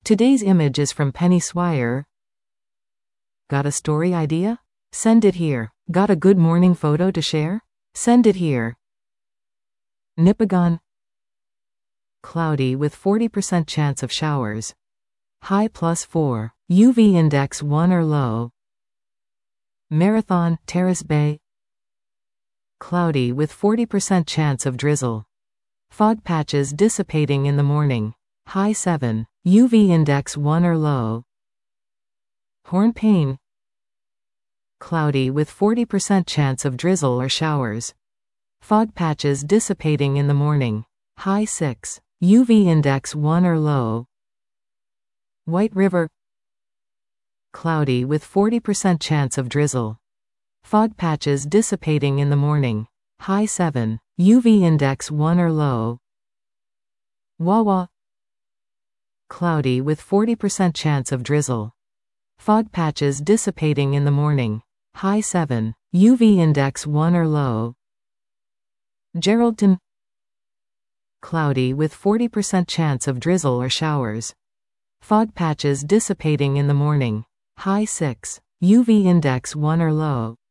Today's image is from Penny Swire. Got a story idea? Send it here. Got a good morning photo to share? Send it here. Nipigon. Cloudy with 40% chance of showers. High +4. UV index 1 or low. Marathon, Terrace Bay. Cloudy with 40% chance of drizzle. Fog patches dissipating in the morning. High 7. UV index 1 or low. Hornpain. Cloudy with 40% chance of drizzle or showers. Fog patches dissipating in the morning. High 6. UV index 1 or low. White River. Cloudy with 40% chance of drizzle. Fog patches dissipating in the morning. High 7. UV index 1 or low. Wawa. Cloudy with 40% chance of drizzle. Fog patches dissipating in the morning. High 7. UV index 1 or low. Geraldton. Cloudy with 40% chance of drizzle or showers. Fog patches dissipating in the morning. High 6. UV index 1 or low.